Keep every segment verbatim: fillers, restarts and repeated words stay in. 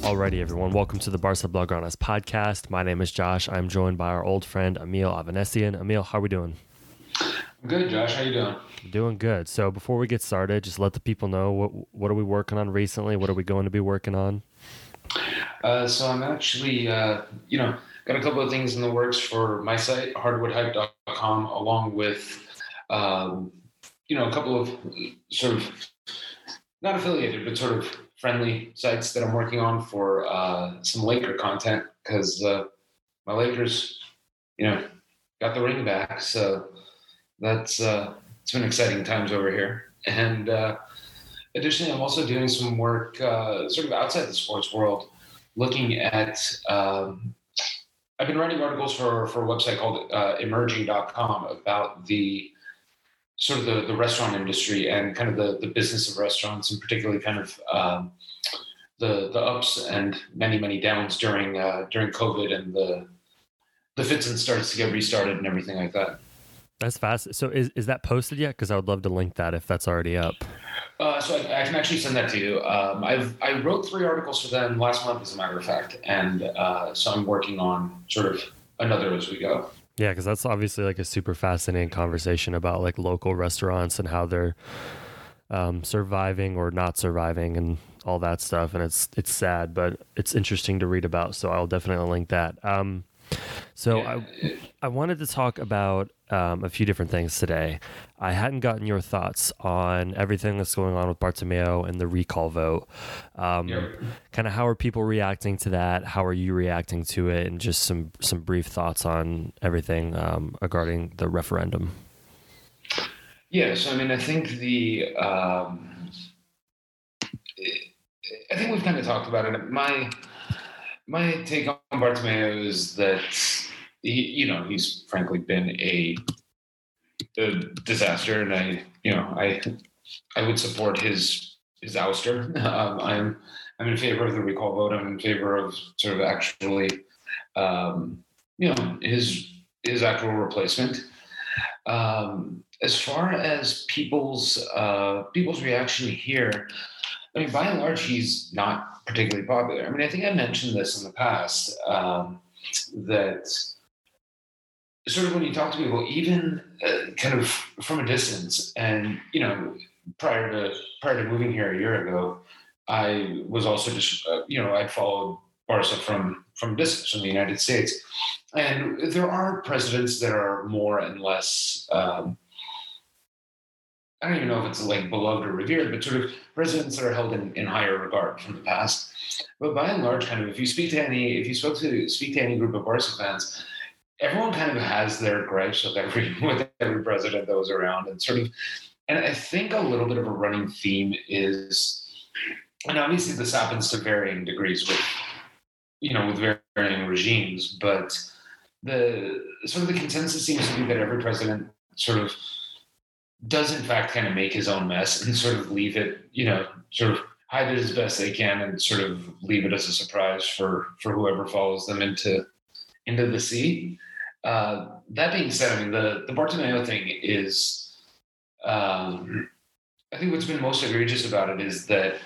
Alrighty, everyone. Welcome to the Barca Blaugranas podcast. My name is Josh. I'm joined by our old friend, Emil Avanesian. Emil, how are we doing? Good, Josh. How you doing? Doing good. So before we get started, just let the people know what what are we working on recently? What are we going to be working on? Uh, so I'm actually, uh, you know, got a couple of things in the works for my site, hardwood hype dot com, along with, um, you know, a couple of sort of not affiliated, but sort of friendly sites that I'm working on for uh, some Laker content because uh, my Lakers, you know, got the ring back. So that's uh, it's been exciting times over here. And uh, additionally, I'm also doing some work uh, sort of outside the sports world, looking at. Um, I've been writing articles for for a website called uh, emerging dot com about the sort of the, the restaurant industry and kind of the, the business of restaurants, and particularly kind of um, the the ups and many many downs during uh, during COVID and the the fits and starts to get restarted and everything like that. That's fast. So is is that posted yet? Because I would love to link that if that's already up. Uh, so I, I can actually send that to you. Um, I've I wrote three articles for them last month, as a matter of fact, and uh, so I'm working on sort of another as we go. Yeah, because that's obviously like a super fascinating conversation about like local restaurants and how they're um, surviving or not surviving and all that stuff. And it's it's sad, but it's interesting to read about. So I'll definitely link that. Um, so Yeah. I I wanted to talk about um, a few different things today. I hadn't gotten your thoughts on everything that's going on with Bartomeu and the recall vote. Um, Yep. Kind of how are people reacting to that? How are you reacting to it? And just some some brief thoughts on everything um, regarding the referendum. Yeah, so I mean, I think the um, I think we've kind of talked about it. My my take on Bartomeu is that he, you know, he's frankly been a, a disaster, and I, you know, I I would support his his ouster. Um, I'm I'm in favor of the recall vote. I'm in favor of sort of actually, um, you know, his his actual replacement. Um, as far as people's uh, people's reaction here, I mean, by and large, he's not particularly popular. I mean, I think I mentioned this in the past, um, that sort of when you talk to people, even uh, kind of from a distance, and you know, prior to prior to moving here a year ago, I was also just uh, you know I'd followed Barca from from distance from the United States, and there are presidents that are more and less. Um, I don't even know if it's like beloved or revered, but sort of presidents that are held in, in higher regard from the past. But by and large, kind of, if you speak to any, if you spoke to speak to any group of Barca fans, everyone kind of has their gripes with every with every president that was around, and sort of, and I think a little bit of a running theme is, and obviously this happens to varying degrees with, you know, with varying regimes, but the sort of the consensus seems to be that every president sort of does in fact kind of make his own mess and sort of leave it, you know, sort of hide it as best they can and sort of leave it as a surprise for for whoever follows them into into the sea. Uh, that being said, I mean, the the Bartomeu thing is, um, I think what's been most egregious about it is that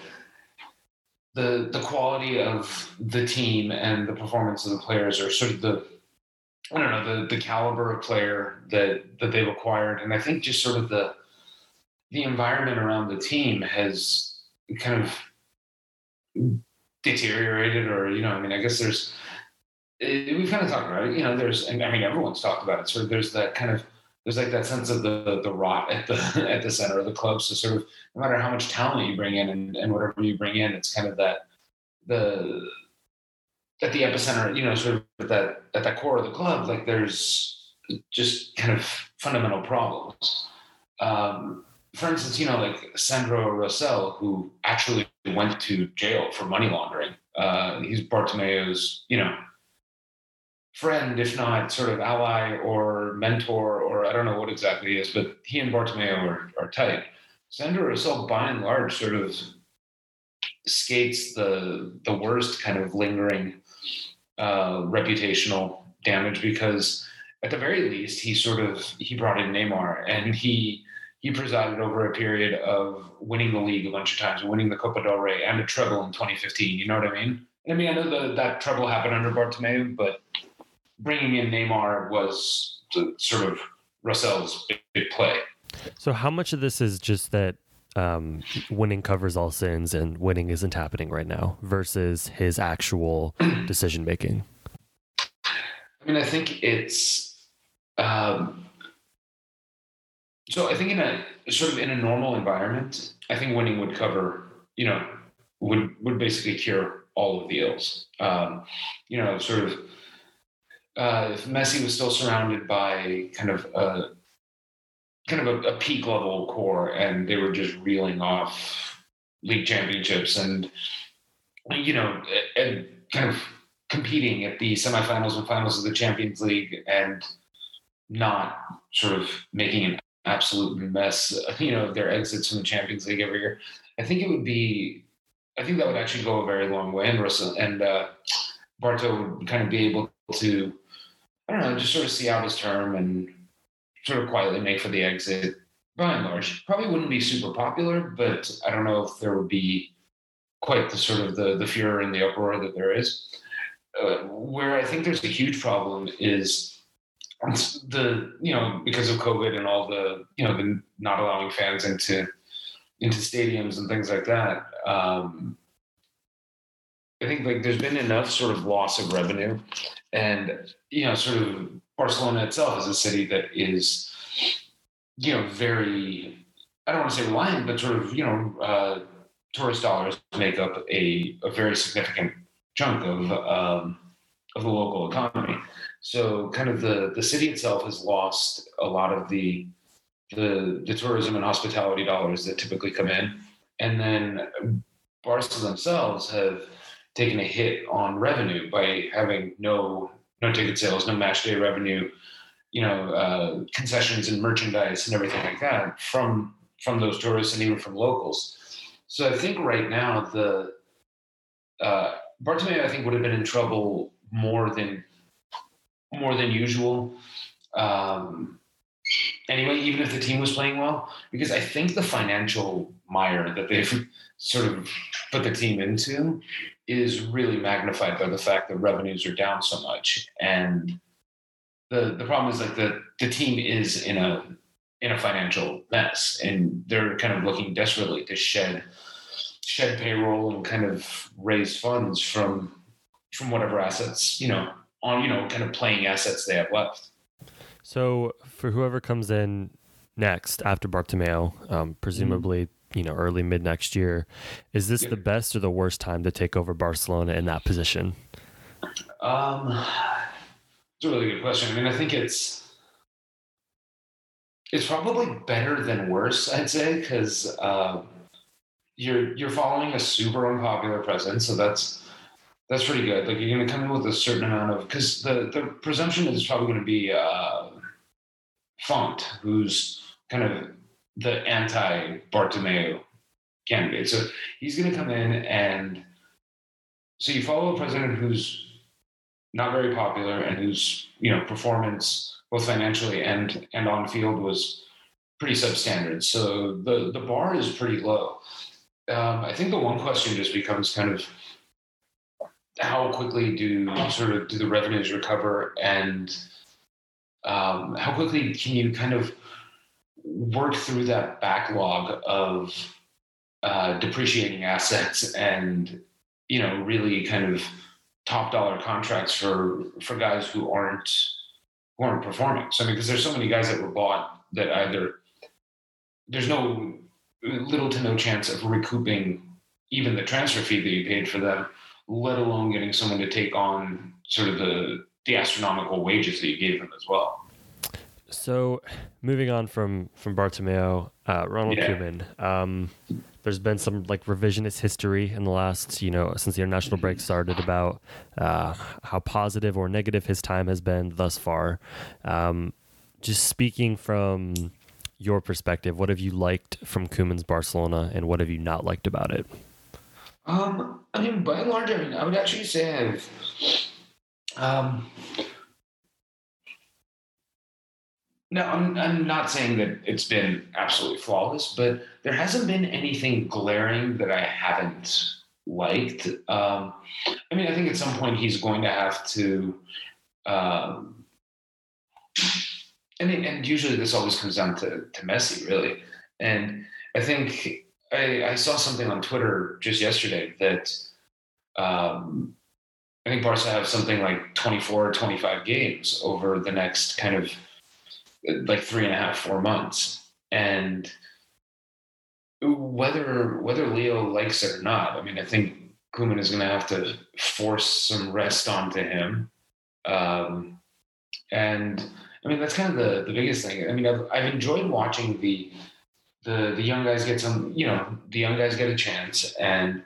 the the quality of the team and the performance of the players are sort of the I don't know, the, the caliber of player that, that they've acquired. And I think just sort of the the environment around the team has kind of deteriorated, or, you know, I mean, I guess there's, it, we've kind of talked about it, you know, there's, and I mean, everyone's talked about it. So there's that kind of, there's like that sense of the the rot at the at the center of the club. So sort of no matter how much talent you bring in and, and whatever you bring in, it's kind of that, the, at the epicenter, you know, sort of at that at that core of the club, like there's just kind of fundamental problems. Um, for instance, you know, like Sandro Rosell, who actually went to jail for money laundering. Uh, he's Bartomeu's, you know, friend, if not sort of ally or mentor, or I don't know what exactly he is, but he and Bartomeu are, are tight. Sandro Rosell, by and large, sort of skates the the worst kind of lingering uh, reputational damage, because at the very least he sort of he brought in Neymar, and he he presided over a period of winning the league a bunch of times, winning the Copa del Rey and a treble in twenty fifteen. You know what I mean? I mean, I know the, that trouble happened under Bartomeu, but bringing in Neymar was the, sort of Russell's big, big play. So how much of this is just that um, winning covers all sins and winning isn't happening right now versus his actual decision making? I mean, I think it's um, so. I think in a sort of in a normal environment, I think winning would cover, you know, would would basically cure all of the ills. Um, you know, sort of uh, if Messi was still surrounded by kind of a kind of a, a peak level core, and they were just reeling off league championships and you know and kind of competing at the semifinals and finals of the Champions League and not sort of making an absolute mess, you know, of their exits from the Champions League every year. I think it would be, I think that would actually go a very long way. And Russell and uh, Barto would kind of be able to, I don't know, just sort of see out his term and sort of quietly make for the exit. By and large, probably wouldn't be super popular, but I don't know if there would be quite the sort of the, the furor and the uproar that there is. Uh, where I think there's a huge problem is the, you know, because of COVID and all the, you know, the not allowing fans into into stadiums and things like that. Um, I think like there's been enough sort of loss of revenue, and you know, sort of Barcelona itself is a city that is, you know, very, I don't want to say reliant, but sort of, you know, uh, tourist dollars make up a, a very significant chunk of um, of the local economy. So kind of the, the city itself has lost a lot of the, the the tourism and hospitality dollars that typically come in. And then Barca themselves have taken a hit on revenue by having no no ticket sales, no match day revenue, you know, uh, concessions and merchandise and everything like that from from those tourists and even from locals. So I think right now the uh, Bartomeu, I think, would have been in trouble more than more than usual. Um, anyway, even if the team was playing well, because I think the financial mire that they've sort of put the team into is really magnified by the fact that revenues are down so much. And the the problem is like the the team is in a in a financial mess, and they're kind of looking desperately to shed shed payroll and kind of raise funds from from whatever assets, you know, on, you know, kind of playing assets they have left. So for whoever comes in next after Bartomeu, um, presumably, mm-hmm. you know, early mid next year, is this yeah. the best or the worst time to take over Barcelona in that position? Um, it's a really good question. I mean, I think it's it's probably better than worse, I'd say, because uh, you're you're following a super unpopular president, so that's that's pretty good. Like you're going to come in with a certain amount of, because the the presumption is probably going to be uh, Font, who's kind of the anti-Bartomeu candidate. So he's going to come in, and so you follow a president who's not very popular and whose, you know, performance both financially and and on field was pretty substandard. So the the bar is pretty low. Um, I think the one question just becomes kind of how quickly do sort of do the revenues recover, and um, how quickly can you kind of work through that backlog of uh, depreciating assets and, you know, really kind of top dollar contracts for for guys who aren't who aren't performing. So I mean, because there's so many guys that were bought that either there's no little to no chance of recouping even the transfer fee that you paid for them, let alone getting someone to take on sort of the the astronomical wages that you gave them as well. So moving on from, from Bartomeu, uh, Ronald yeah. Koeman, um, there's been some like revisionist history in the last, you know, since the international break started about uh, how positive or negative his time has been thus far. Um, just speaking from your perspective, what have you liked from Koeman's Barcelona and what have you not liked about it? Um, I mean, by and large, I mean, I would actually say I've, um, no, I'm, I'm not saying that it's been absolutely flawless, but there hasn't been anything glaring that I haven't liked. Um, I mean, I think at some point he's going to have to. Um, I mean, and usually this always comes down to, to Messi, really. And I think I, I saw something on Twitter just yesterday that um, I think Barca have something like twenty-four or twenty-five games over the next kind of like three and a half, four months. And whether whether Leo likes it or not, I mean, I think Koeman is going to have to force some rest onto him. Um, and I mean, that's kind of the, the biggest thing. I mean, I've, I've enjoyed watching the, the, the young guys get some, you know, the young guys get a chance, and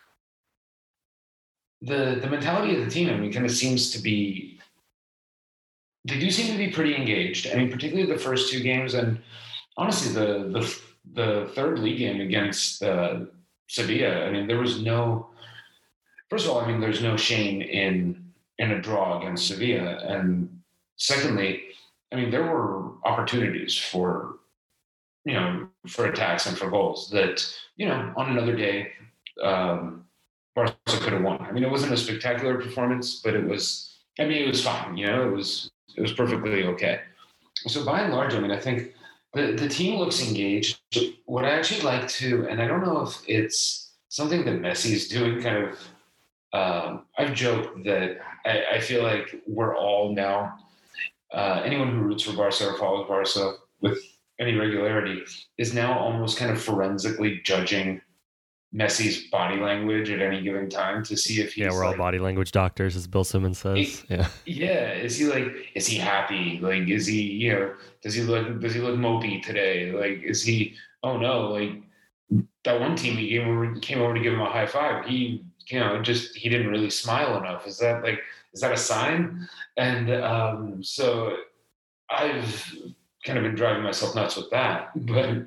the, the mentality of the team, I mean, kind of seems to be, they do seem to be pretty engaged. I mean, particularly the first two games, and honestly, the, the, the third league game against uh, Sevilla, I mean, there was no, first of all, I mean, there's no shame in, in a draw against Sevilla. And secondly, I mean, there were opportunities for, you know, for attacks and for goals that, you know, on another day, um, Barca could have won. I mean, it wasn't a spectacular performance, but it was, I mean, it was fine. You know, it was, it was perfectly okay. So by and large, I mean, I think the, the team looks engaged. What I actually like to, and I don't know if it's something that Messi is doing, kind of, um, I've joked that I, I feel like we're all now, Uh, anyone who roots for Barca or follows Barca with any regularity is now almost kind of forensically judging Messi's body language at any given time to see if he's yeah, we're like, all body language doctors, as Bill Simmons says. he, yeah, yeah. Is he like? Is he happy? Like, is he? You know, does he look? Does he look mopey today? Like, is he? Oh no! Like that one team he came over, came over to give him a high five. He, you know, just he didn't really smile enough. Is that like? Is that a sign? And um, so I've kind of been driving myself nuts with that. But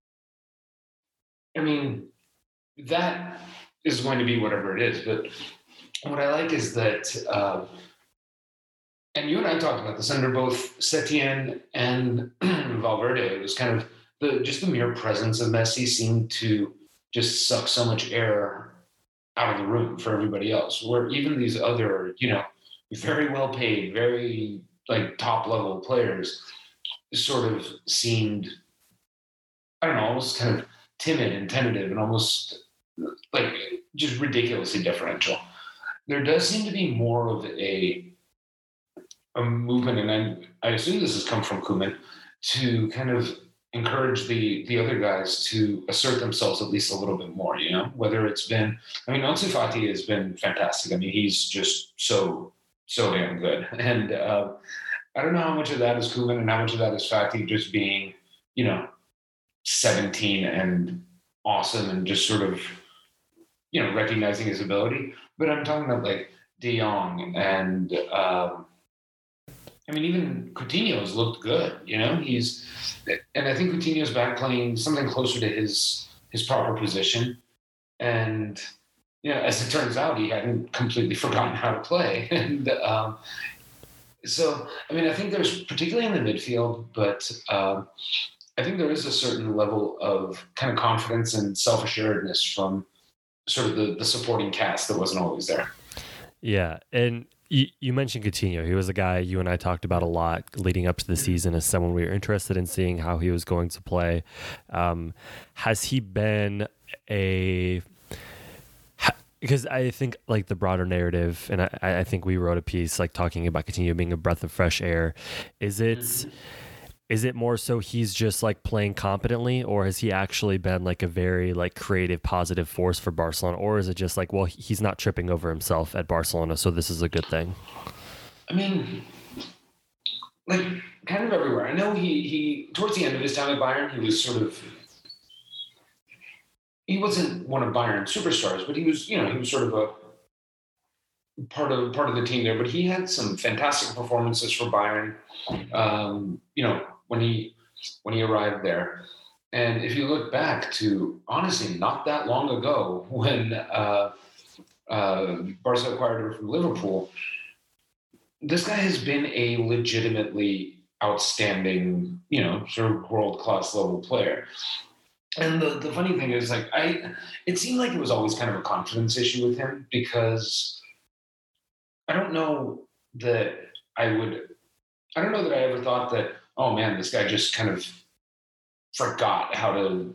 I mean, that is going to be whatever it is. But what I like is that, uh, and you and I talked about this under both Setien and Valverde, it was kind of the just the mere presence of Messi seemed to just suck so much air out of the room for everybody else, where even these other, you know, very well paid, very like top level players sort of seemed, I don't know, almost kind of timid and tentative and almost like just ridiculously differential. There does seem to be more of a a movement, and I, I assume this has come from Koeman, to kind of encourage the the other guys to assert themselves at least a little bit more, you know, whether it's been, I mean, Ansu Fati has been fantastic. I mean, he's just so, so damn good. And uh, I don't know how much of that is Koeman and how much of that is Fati just being, you know, seventeen and awesome and just sort of, you know, recognizing his ability. But I'm talking about like De Jong and, um, I mean, even Coutinho's looked good, you know, he's, and I think Coutinho's back playing something closer to his, his proper position. And, you know, as it turns out, he hadn't completely forgotten how to play. And um, so, I mean, I think there's, particularly in the midfield, but um, I think there is a certain level of kind of confidence and self-assuredness from sort of the, the supporting cast that wasn't always there. Yeah. And you, you mentioned Coutinho. He was a guy you and I talked about a lot leading up to the season as someone we were interested in seeing how he was going to play. Um, has he been a... Because I think like the broader narrative, and I, I think we wrote a piece like talking about Coutinho being a breath of fresh air. Is it... Mm-hmm. Is it more so he's just like playing competently, or has he actually been like a very like creative, positive force for Barcelona? Or is it just like, well, he's not tripping over himself at Barcelona, so this is a good thing? I mean, like kind of everywhere. I know he, he towards the end of his time at Bayern, he was sort of, he wasn't one of Bayern's superstars, but he was, you know, he was sort of a part of part of the team there. But he had some fantastic performances for Bayern. Um, you know, when he when he arrived there. And if you look back to, honestly, not that long ago when uh, uh, Barca acquired him from Liverpool, this guy has been a legitimately outstanding, you know, sort of world-class level player. and the, the funny thing is, like, I, it seemed like it was always kind of a confidence issue with him because I don't know that I would, I don't know that I ever thought that, oh man, this guy just kind of forgot how to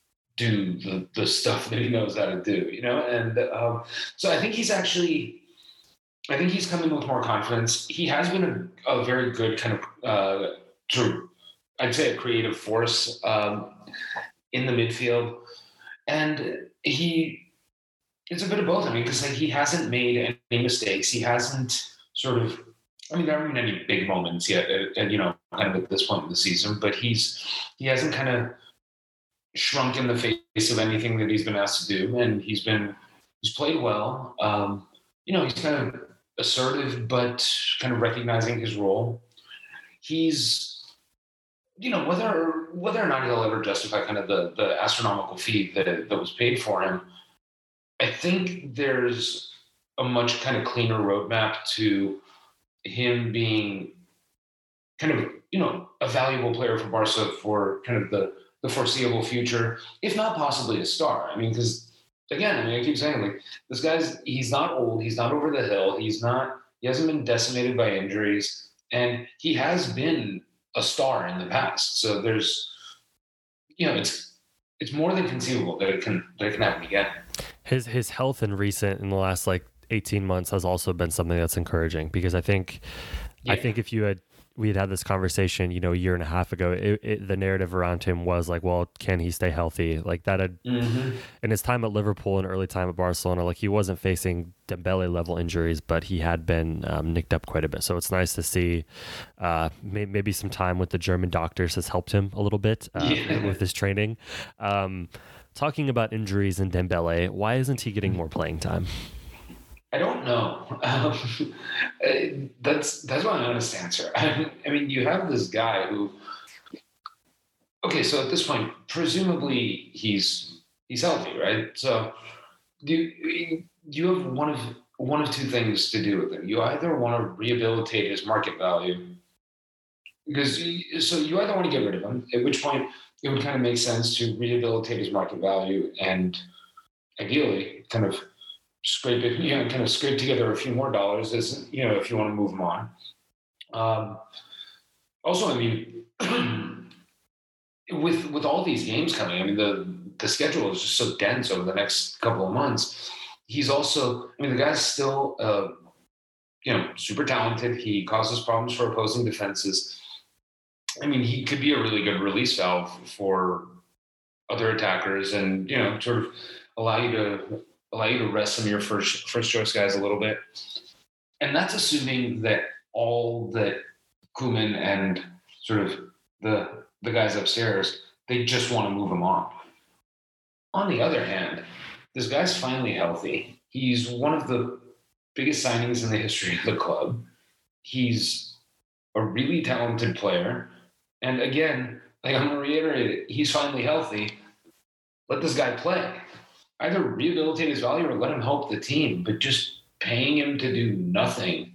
do the, the stuff that he knows how to do, you know? And um, so I think he's actually, I think he's coming with more confidence. He has been a, a very good kind of, uh, to, I'd say, a creative force um, in the midfield. And he, it's a bit of both. I mean, because like he hasn't made any mistakes. He hasn't sort of, I mean, there haven't been any big moments yet, at, at, you know, kind of at this point in the season, but he's, he hasn't kind of shrunk in the face of anything that he's been asked to do. And he's been, he's played well. Um, you know, he's kind of assertive, but kind of recognizing his role. He's, you know, whether, whether or not he'll ever justify kind of the, the astronomical fee that, that was paid for him, I think there's a much kind of cleaner roadmap to him being kind of, you know, a valuable player for Barca for kind of the, the foreseeable future, if not possibly a star. I mean, because again, I mean, I keep saying, like, this guy's, he's not old, he's not over the hill, he's not, he hasn't been decimated by injuries, and he has been a star in the past. So there's, you know, it's, it's more than conceivable that it can, that it can happen again. His his health in recent in the last like eighteen months has also been something that's encouraging, because I think yeah. I think if you had we had had this conversation, you know, a year and a half ago, it, it, the narrative around him was like, well, can he stay healthy? Like that had mm-hmm. in his time at Liverpool and early time at Barcelona, like he wasn't facing Dembele level injuries, but he had been um, nicked up quite a bit. So it's nice to see uh, may, maybe some time with the German doctors has helped him a little bit uh, yeah. with his training. Um, talking about injuries and Dembele, why isn't he getting more playing time? I don't know. Um, that's that's my honest answer. I mean, you have this guy who. Okay, so at this point, presumably he's he's healthy, right? So you you have one of one of two things to do with him. You either want to rehabilitate his market value, because you, so you either want to get rid of him, at which point it would kind of make sense to rehabilitate his market value and ideally kind of scrape it, you know, kind of scrape together a few more dollars as, you know, if you want to move them on. Um, also, I mean, with with all these games coming, I mean, the the schedule is just so dense over the next couple of months. He's also, I mean, the guy's still, uh, you know, super talented. He causes problems for opposing defenses. I mean, he could be a really good release valve for other attackers, and, you know, sort of allow you to allow you to rest some of your first first choice guys a little bit. And that's assuming that all that Koeman and sort of the the guys upstairs, they just want to move him on. On the other hand, this guy's finally healthy. He's one of the biggest signings in the history of the club. He's a really talented player. And again, like I'm going to reiterate it, he's finally healthy. Let this guy play. Either rehabilitate his value or let him help the team, but just paying him to do nothing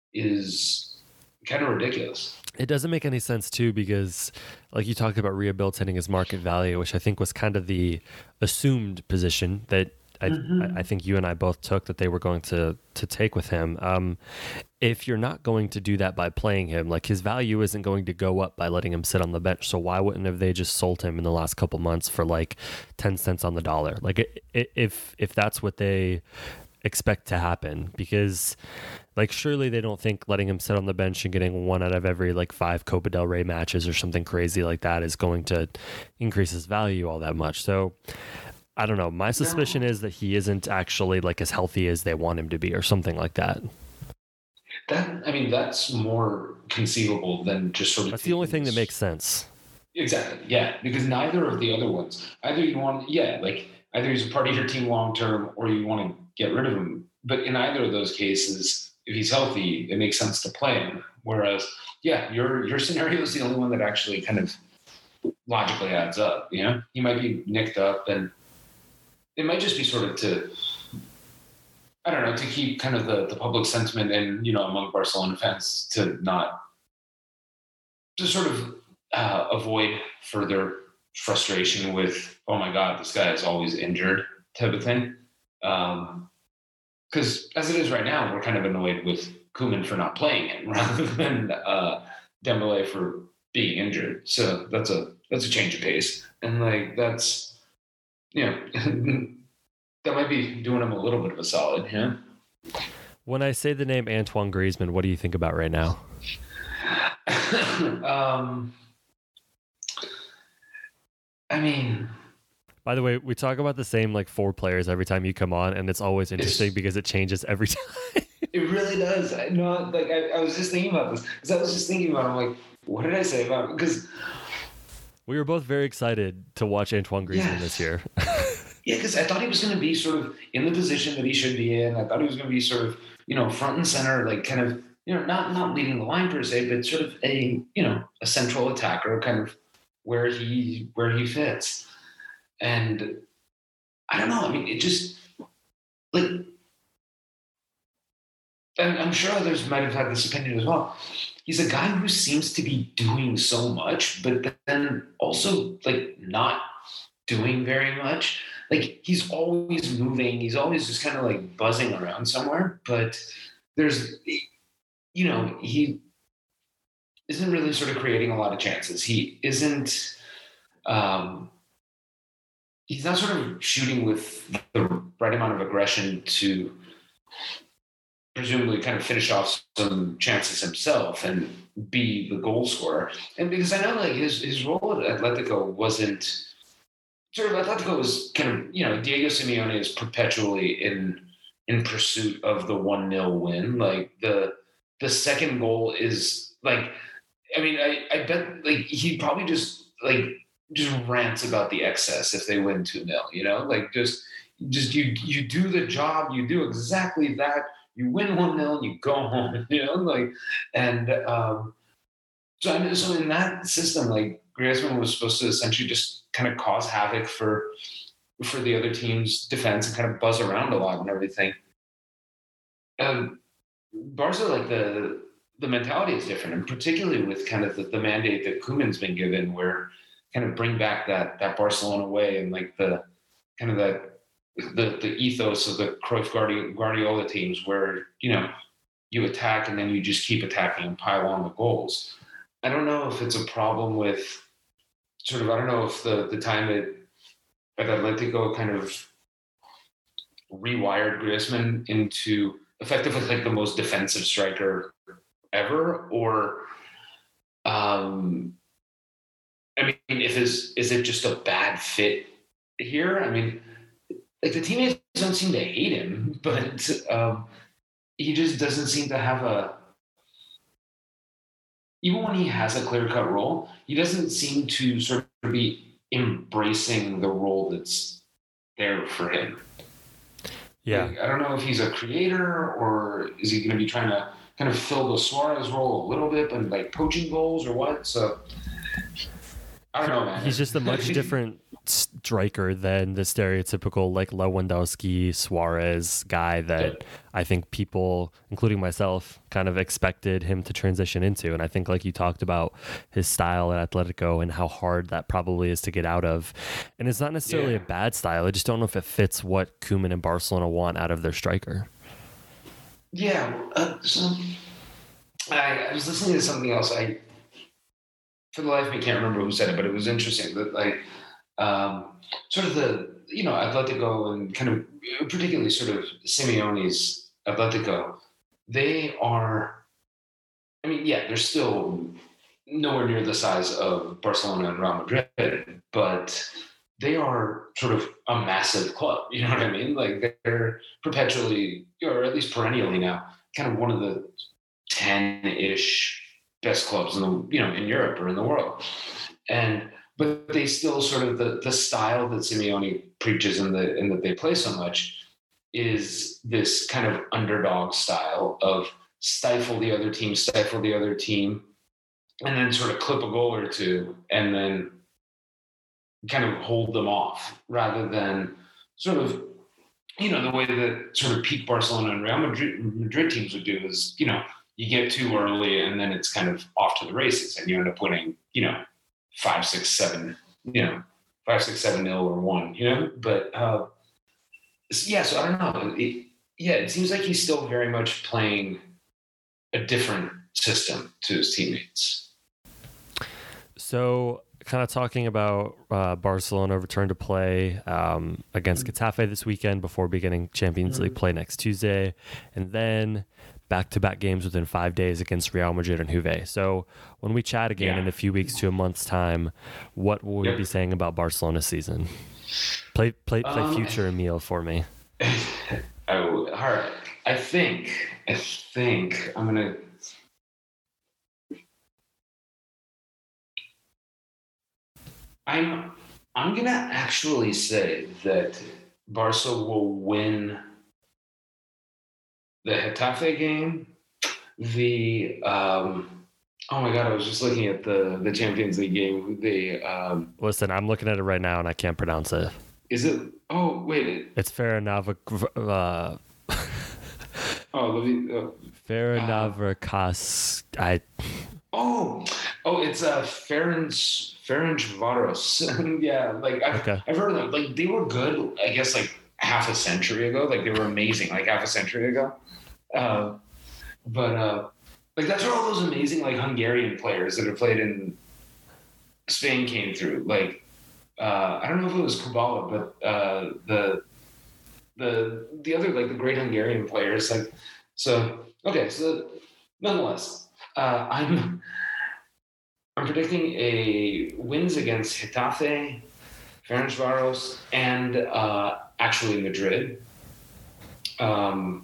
is kind of ridiculous. It doesn't make any sense too, because like you talked about rehabilitating his market value, which I think was kind of the assumed position that I, mm-hmm. I think you and I both took that they were going to to take with him. Um, if you're not going to do that by playing him, like his value isn't going to go up by letting him sit on the bench. So why wouldn't have they just sold him in the last couple months for like ten cents on the dollar? Like if if that's what they expect to happen, because like surely they don't think letting him sit on the bench and getting one out of every like five Copa del Rey matches or something crazy like that is going to increase his value all that much. So I don't know. My suspicion no. is that he isn't actually like as healthy as they want him to be or something like that. That, I mean, that's more conceivable than just sort of. That's the only thing that makes sense. Exactly. Yeah. Because neither of the other ones, either you want, yeah, like either he's a part of your team long-term or you want to get rid of him. But in either of those cases, if he's healthy, it makes sense to play him. Whereas, yeah, your, your scenario is the only one that actually kind of logically adds up. You know, he might be nicked up and it might just be sort of to, I don't know, to keep kind of the, the public sentiment and, you know, among Barcelona fans to not, to sort of uh, avoid further frustration with, oh my God, this guy is always injured type of thing. Um, because as it is right now, we're kind of annoyed with Koeman for not playing it rather than uh, Dembele for being injured. So that's a that's a change of pace, and like that's you know that might be doing him a little bit of a solid. Yeah. When I say the name Antoine Griezmann, what do you think about right now? um, I mean. By the way, we talk about the same like four players every time you come on, and it's always interesting It's, because it changes every time. It really does. I know. Like I, I was just thinking about this because I was just thinking about. It. I'm like, what did I say about it? Because we were both very excited to watch Antoine Griezmann yes. this year. Yeah, because I thought he was going to be sort of in the position that he should be in. I thought he was going to be sort of you know front and center, like kind of you know not not leading the line per se, but sort of a you know a central attacker, kind of where he where he fits. And I don't know. I mean, it just like, and I'm sure others might have had this opinion as well. He's a guy who seems to be doing so much, but then also like not doing very much. Like he's always moving. He's always just kind of like buzzing around somewhere. But there's, you know, he isn't really sort of creating a lot of chances. He isn't. Um, He's not sort of shooting with the right amount of aggression to presumably kind of finish off some chances himself and be the goal scorer. And because I know like his his role at Atletico wasn't sort of Atletico was kind of, you know, Diego Simeone is perpetually in in pursuit of the one nil win. Like the the second goal is like I mean, I, I bet like he probably just like just rants about the excess if they win two nil, you know, like just, just you, you do the job, you do exactly that. You win one nil and you go home, you know, like, and, um, so, I mean, so in that system, like Griezmann was supposed to essentially just kind of cause havoc for, for the other team's defense and kind of buzz around a lot and everything. Um, Barca, like the, the mentality is different, and particularly with kind of the, the mandate that Koeman's been given where, kind of bring back that that Barcelona way and like the kind of that the the ethos of the Cruyff Guardiola teams where you know you attack and then you just keep attacking and pile on the goals. I don't know if it's a problem with sort of I don't know if the the time at at Atletico kind of rewired Griezmann into effectively like the most defensive striker ever, or um I mean, if is is it just a bad fit here? I mean, like the teammates don't seem to hate him, but um, he just doesn't seem to have a. Even when he has a clear-cut role, he doesn't seem to sort of be embracing the role that's there for him. Yeah, like, I don't know if he's a creator or is he going to be trying to kind of fill the Suarez role a little bit, but like poaching goals or what? So. I don't know, man. He's just a much different striker than the stereotypical like Lewandowski, Suarez guy that I think people, including myself, kind of expected him to transition into. And I think like you talked about his style at Atletico and how hard that probably is to get out of. And it's not necessarily yeah. a bad style. I just don't know if it fits what Koeman and Barcelona want out of their striker. Yeah. Uh, so I, I was listening to something else. I For the life of me, can't remember who said it, but it was interesting that, like, um, sort of the, you know, Atletico and kind of particularly sort of Simeone's Atletico, they are, I mean, yeah, they're still nowhere near the size of Barcelona and Real Madrid, but they are sort of a massive club. You know what I mean? Like they're perpetually, or at least perennially now, kind of one of the ten-ish best clubs in the, you know, in Europe or in the world. And but they still sort of the the style that Simeone preaches and the and that they play so much is this kind of underdog style of stifle the other team, stifle the other team, and then sort of clip a goal or two, and then kind of hold them off, rather than sort of, you know, the way that sort of peak Barcelona and Real Madrid, Madrid teams would do is, you know, you get too early and then it's kind of off to the races and you end up winning, you know, five, six, seven you know, five, six, seven nil or one, you know, but uh, yeah, so I don't know. It, yeah, it seems like he's still very much playing a different system to his teammates. So, kind of talking about uh, Barcelona return to play um, against Getafe this weekend before beginning Champions League play next Tuesday, and then back-to-back games within five days against Real Madrid and Juve. So, when we chat again Yeah. in a few weeks to a month's time, what will we Yep. be saying about Barcelona's season? Play, play, play Um, future Emil for me. Oh, all right. I think, I think I'm gonna. I'm, I'm gonna actually say that Barca will win the Getafe game. The um, oh my god, I was just looking at the the Champions League game. The um, Listen, I'm looking at it right now and I can't pronounce it. is it? Oh wait, it, It's Farinava, uh, oh let me. Uh, Farinavrakas. I Oh, oh, it's uh, Ferenc Ferencvaros. Yeah, like I've, Okay. I've heard of them. Like they were good, I guess, like half a century ago. Like they were amazing, like half a century ago. Uh, but uh, like that's where all those amazing like Hungarian players that have played in Spain came through. Like uh, I don't know if it was Kubala, but uh, the the the other like the great Hungarian players. Like so, okay, so nonetheless. Uh, I'm I'm predicting a wins against Getafe, Ferencvaros, and uh, actually Madrid. Um,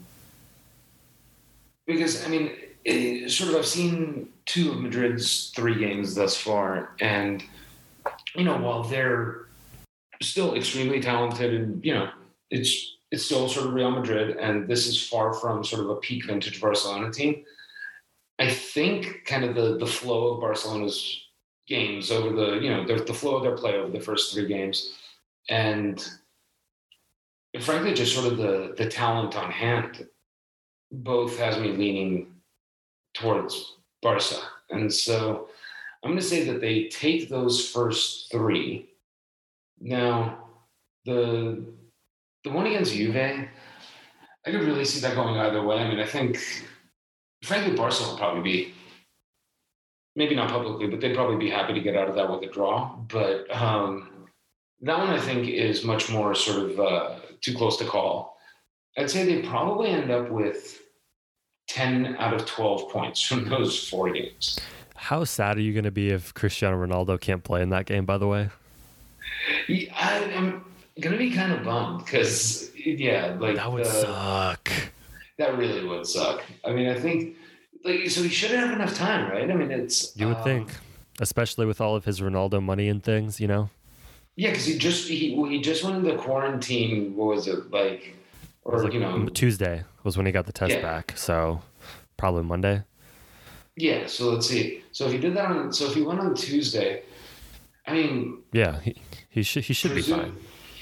because I mean, it, sort of, I've seen two of Madrid's three games thus far, and you know, while they're still extremely talented, and you know, it's it's still sort of Real Madrid, and this is far from sort of a peak vintage Barcelona team. I think kind of the, the flow of Barcelona's games over the, you know, the, the flow of their play over the first three games. And frankly, just sort of the, the talent on hand, both has me leaning towards Barca. And so I'm going to say that they take those first three. Now, the the one against Juve, I could really see that going either way. I mean, I think... Frankly, Barca will probably be, maybe not publicly, but they'd probably be happy to get out of that with a draw. But um, that one, I think, is much more sort of uh, too close to call. I'd say they probably end up with ten out of twelve points from those four games. How sad are you going to be if Cristiano Ronaldo can't play in that game, by the way? Yeah, I, I'm going to be kind of bummed because, yeah, like... That would uh, suck. That really would suck. I mean, I think, like, so he shouldn't have enough time, right? I mean, it's... You would um, think, especially with all of his Ronaldo money and things, you know? Yeah, because he just he well, he just went into quarantine. What was it like? Or It was like you know, Tuesday was when he got the test Yeah. back, so probably Monday. yeah. So let's see. So if he did that on, so if he went on Tuesday, I mean, Yeah, he he should he should be presume- fine.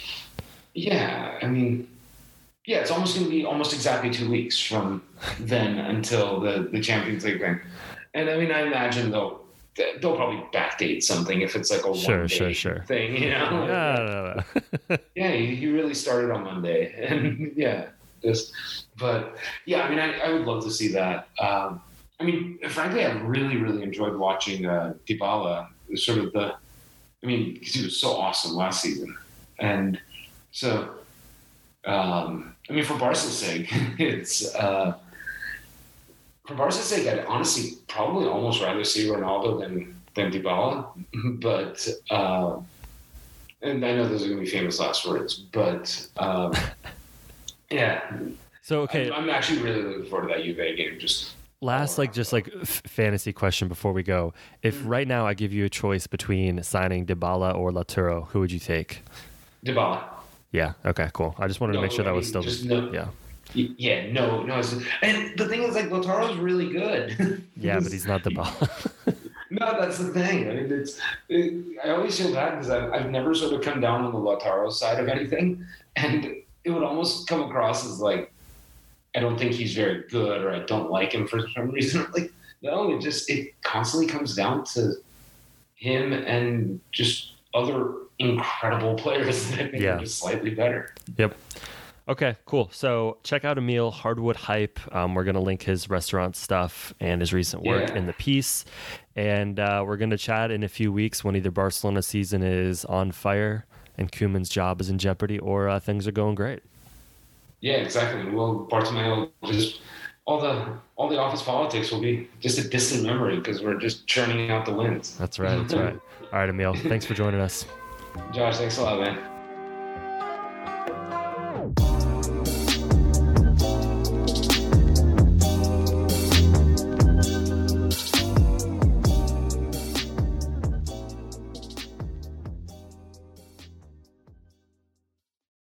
Yeah, I mean, yeah, it's almost going to be almost exactly two weeks from then until the the Champions League thing. And I mean, I imagine they'll they'll probably backdate something if it's like a Sure, one sure, day sure. thing, you know? Yeah, no, no. Yeah, he, he really started on Monday, and yeah, just. But yeah, I mean, I, I would love to see that. Um, I mean, frankly, I really, really enjoyed watching uh, Dybala. Sort of the, I mean, because he was so awesome last season, and so, um, I mean, for Barca's sake, it's uh, for Barca's sake, I'd honestly probably almost rather see Ronaldo than than Dybala, but. Uh, And I know those are going to be famous last words, but um, yeah. So okay, I'm, I'm actually really looking forward to that Juve game. Just last like just like f- fantasy question before we go. If right now I give you a choice between signing Dybala or Lautaro, who would you take? Dybala. Yeah. Okay. Cool. I just wanted to No, make sure I that was mean, still. just no- Yeah. Y- Yeah, no, no. It's, and the thing is, like, Lautaro's really good. Yeah, but he's not Dybala. No, that's the thing. I mean, it's. It, I always feel bad because I've, I've never sort of come down on the Lautaro side of anything, and it would almost come across as like I don't think he's very good, or I don't like him for some reason. Like, no, it just it constantly comes down to him and just other incredible players that I think Yeah. are just slightly better. Yep. Okay, cool. So check out Emil Hardwood Hype. Um, we're going to link his restaurant stuff and his recent work Yeah. in the piece. And uh, we're going to chat in a few weeks when either Barcelona season is on fire and Koeman's job is in jeopardy, or uh, things are going great. Yeah, exactly. Well, Bartomeu just all the all the office politics will be just a distant memory because we're just churning out the wins. That's right. That's right. All right, Emil. Thanks for joining us. Josh, thanks a lot, man.